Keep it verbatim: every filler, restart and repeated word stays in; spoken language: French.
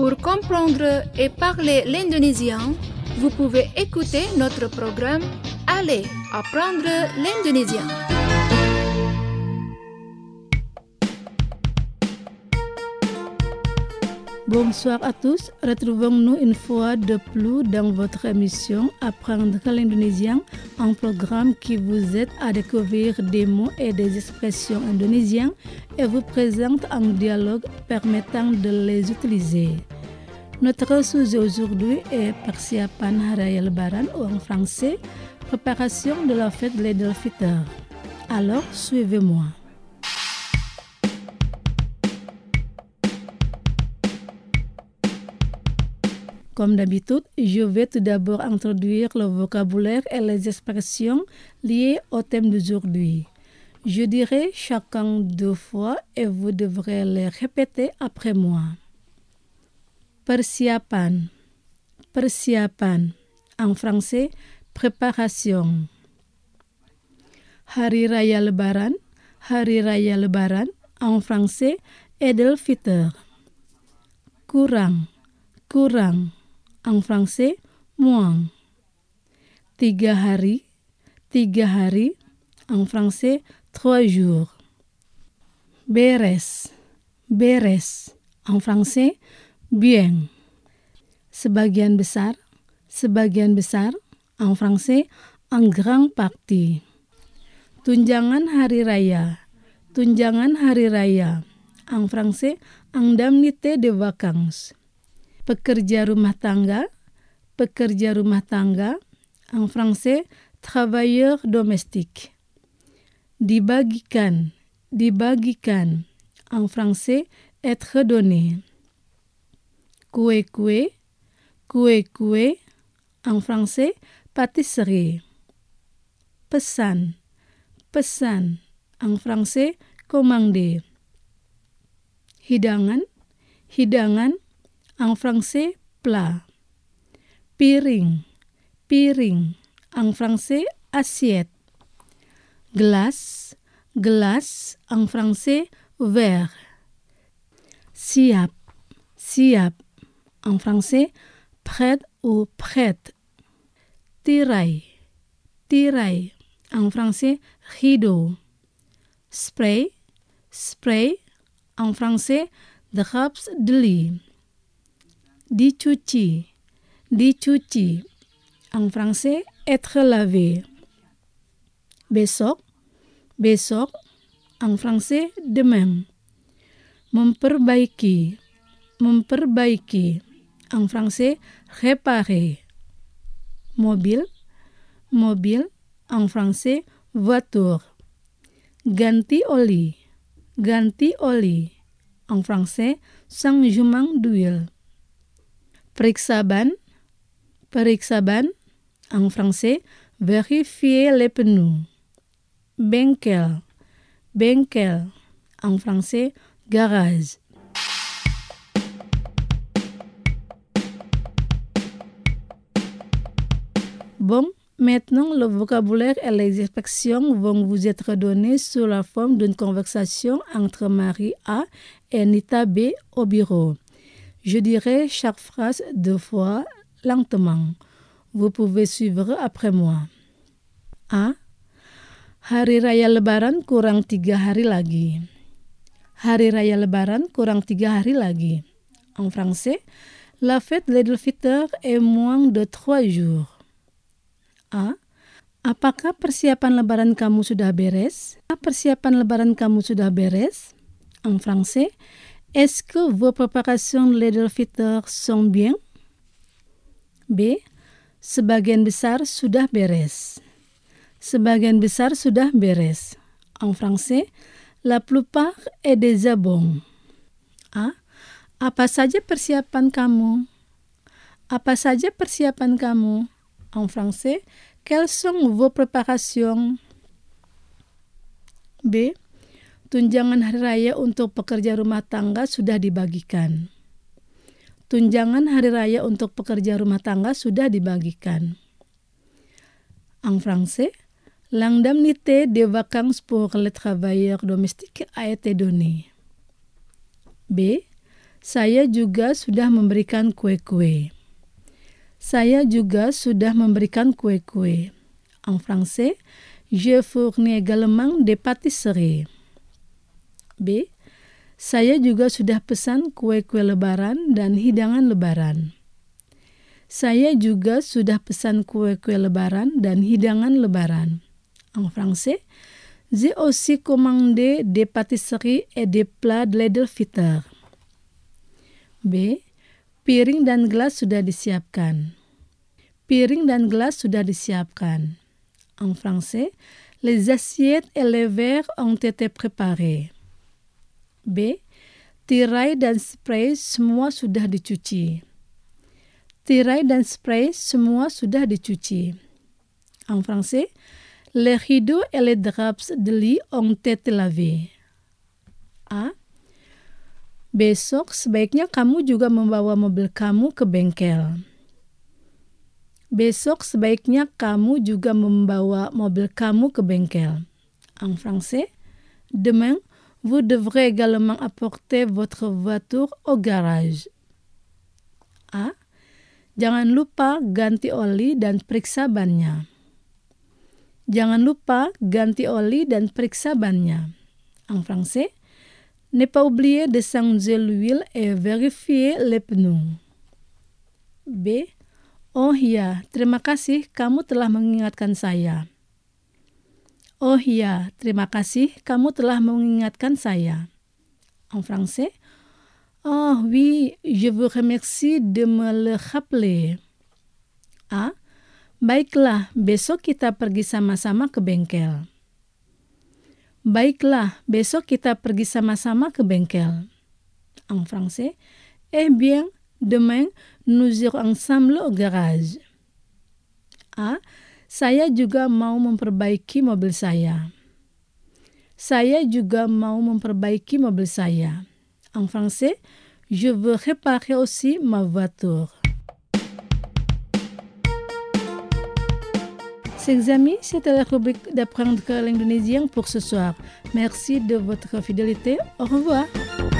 Pour comprendre et parler l'indonésien, vous pouvez écouter notre programme Allez apprendre l'indonésien. Bonsoir à tous, retrouvons-nous une fois de plus dans votre émission Apprendre l'indonésien, un programme qui vous aide à découvrir des mots et des expressions indonésiennes et vous présente un dialogue permettant de les utiliser. Notre sujet aujourd'hui est Persiapan Hari Raya Lebaran ou en français, préparation de la fête de l'Eid al-Fitr. Alors, suivez-moi. Comme d'habitude, je vais tout d'abord introduire le vocabulaire et les expressions liées au thème d'aujourd'hui. Je dirai chacun deux fois et vous devrez les répéter après moi. Persiapan, persiapan, en français, préparation. Hari Raya Lebaran, Hari Raya Lebaran, en français, Eid al-Fitr. Kurang, kurang, en français, moins. Tiga hari, tiga hari, en français, trois jours. Beres, beres, en français, bien. Sebagian besar, sebagian besar, en français, en grande partie. Tunjangan hari raya, tunjangan hari raya, en français, indemnité de vacances. Pekerja rumah tangga, pekerja rumah tangga, en français, travailleur domestique. Dibagikan, dibagikan, en français, être donné. Kue-kue, kue-kue, en français, pâtisserie. Pesan, pesan, en français, commander. Hidangan, hidangan, en français, plat. Piring, piring, en français, assiette. Gelas, gelas, en français, verre. Siap, siap, en français, prête ou prête. Tirai, tirai, en français, rideau. Spray, spray, en français, drops de lit. Dicuci, dicuci, en français, être lavé. Besok, besok, en français, demain. Memperbaiki, memperbaiki, en français, réparer. Mobil, mobil, en français, voiture. Ganti oli, ganti oli, en français, changement d'huile. Periksa ban, periksa ban, en français, vérifier les pneus. Bengkel, bengkel, en français, garage. Bon, maintenant le vocabulaire et les expressions vont vous être donnés sous la forme d'une conversation entre Marie A et Nita B au bureau. Je dirai chaque phrase deux fois lentement. Vous pouvez suivre après moi. A. Hari Raya Lebaran kurang tiga hari lagi. Hari Raya Lebaran kurang tiga hari lagi. En français, la fête de l'Eid al-Fitr est moins de trois jours. A. Apakah persiapan lebaran kamu sudah beres? Persiapan lebaran kamu sudah beres? En français, est-ce que vos préparations de l'Eid al-Fitr sont bien? B. Sebagian besar sudah beres. Sebagian besar sudah beres. En français, la plupart est déjà bon. A. Apa saja persiapan kamu? Apa saja persiapan kamu? En français, quelles sont vos préparations? B. Tunjangan hari raya untuk pekerja rumah tangga sudah dibagikan. Tunjangan hari raya untuk pekerja rumah tangga sudah dibagikan. En français, l'indemnité de vacances pour les travailleurs domestiques a été donnée. B. Saya juga sudah memberikan kue-kue. Saya juga sudah memberikan kue-kue. En français, je fournis également des pâtisseries. B. Saya juga sudah pesan kue-kue lebaran dan hidangan lebaran. Saya juga sudah pesan kue-kue lebaran dan hidangan lebaran. En français, j'ai aussi commandé des pâtisseries et des plats de l'Eid al-Fitr. B. Piring dan gelas sudah disiapkan. Piring dan gelas sudah disiapkan. En français, les assiettes et les verres ont été préparés. B. Tirai dan spray semua sudah dicuci. Tirai dan spray semua sudah dicuci. En français, les rideaux et les draps de lit ont été lavés. A. Besok sebaiknya kamu juga membawa mobil kamu ke bengkel. Besok sebaiknya kamu juga membawa mobil kamu ke bengkel. En français, demain, vous devrez également apporter votre voiture au garage. A. Jangan lupa ganti oli dan periksa bannya. Jangan lupa ganti oli dan periksa bannya. En français, ne pas oublier de changer l'huile et vérifier les pneus. B. Oh ya, terima kasih kamu telah mengingatkan saya. Oh ya, terima kasih kamu telah mengingatkan saya. En français, oh oui, je vous remercie de me le rappeler. A. Baiklah, besok kita pergi sama-sama ke bengkel. Baiklah, besok kita pergi sama-sama ke bengkel. En français, eh bien, demain, nous irons ensemble au garage. A. Saya juga mau memperbaiki mobil saya. Saya juga mau memperbaiki mobil saya. En français, je veux réparer aussi ma voiture. Chers amis, c'était la rubrique d'apprendre l'indonésien pour ce soir. Merci de votre fidélité. Au revoir.